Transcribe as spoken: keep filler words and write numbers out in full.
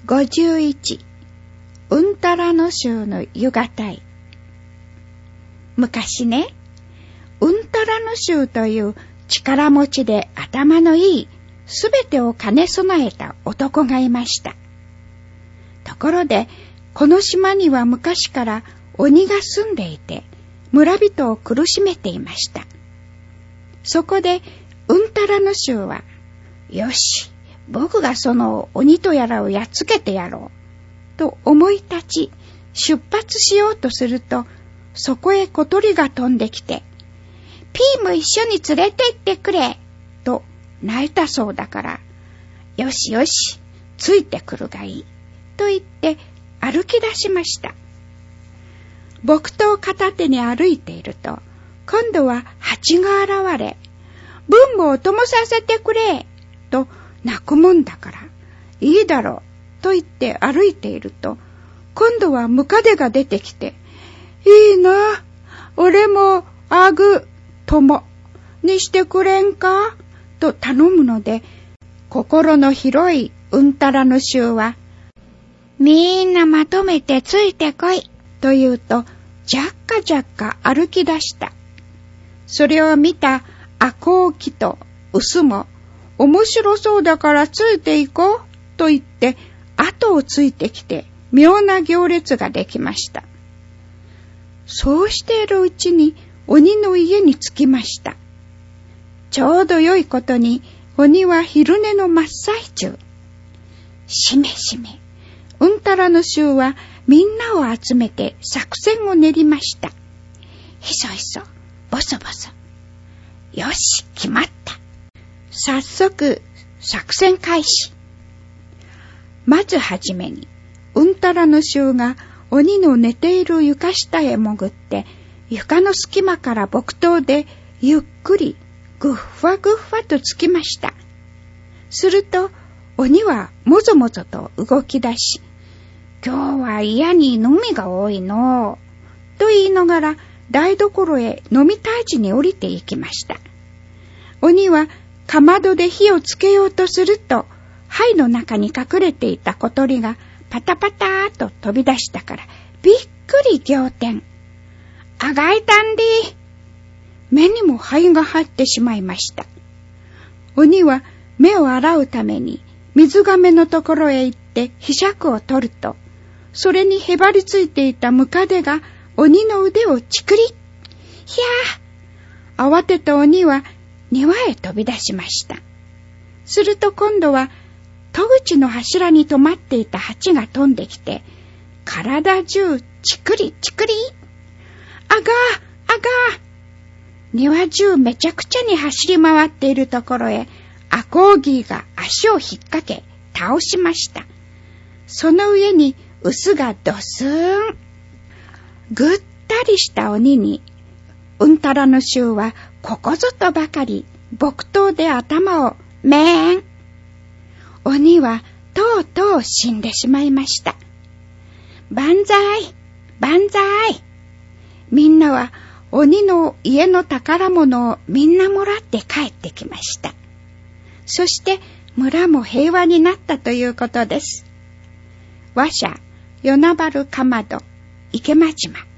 ごじゅういち、うんたらの衆の夕方い。昔ね、うんたらの衆という力持ちで頭のいい、すべてを兼ね備えた男がいました。ところで、この島には昔から鬼が住んでいて、村人を苦しめていました。そこで、うんたらの衆は、よし、僕がその鬼とやらをやっつけてやろう、と思い立ち、出発しようとすると、そこへ小鳥が飛んできて、ピーも一緒に連れて行ってくれ、と泣いたそうだから、よしよし、ついてくるがいい、と言って歩き出しました。木刀を片手に歩いていると、今度は蜂が現れ、分母を灯させてくれ、と泣くもんだから、いいだろう、と言って歩いていると、今度はムカデが出てきて、いいな、俺もあぐ、友にしてくれんか、と頼むので、心の広いうんたらの衆は、みんなまとめてついてこい、と言うと、じゃっかじゃっか歩き出した。それを見たアコウキとウスも、面白そうだからついていこう、と言って、後をついてきて、妙な行列ができました。そうしているうちに、鬼の家に着きました。ちょうど良いことに、鬼は昼寝の真っ最中。しめしめ、うんたらの衆はみんなを集めて作戦を練りました。ひそひそ、ぼそぼそ。よし、決まった。早速、作戦開始。まずはじめに、うんたらの衆が鬼の寝ている床下へ潜って、床の隙間から木刀でゆっくりぐっふわぐっふわとつきました。すると鬼はもぞもぞと動き出し、今日は嫌に飲みが多いのう、と言いながら台所へ飲み退治に降りていきました。鬼はかまどで火をつけようとすると、灰の中に隠れていた小鳥がパタパターと飛び出したから、びっくり仰天。あがいたんで、目にも灰が入ってしまいました。鬼は目を洗うために水亀のところへ行って柄杓を取ると、それにへばりついていたムカデが鬼の腕をチクリッ。ひゃー！慌てた鬼は庭へ飛び出しました。すると今度は戸口の柱に止まっていた蜂が飛んできて、体中チクリチクリ。あがー、あがー。庭中めちゃくちゃに走り回っているところへ、アコーギーが足を引っ掛け、倒しました。その上にウスがドスーン。ぐったりした鬼に、うんたらの衆はここぞとばかり、木刀で頭をメーン。鬼はとうとう死んでしまいました。万歳、万歳。みんなは鬼の家の宝物をみんなもらって帰ってきました。そして村も平和になったということです。わしゃ、与那原かまど、池間島。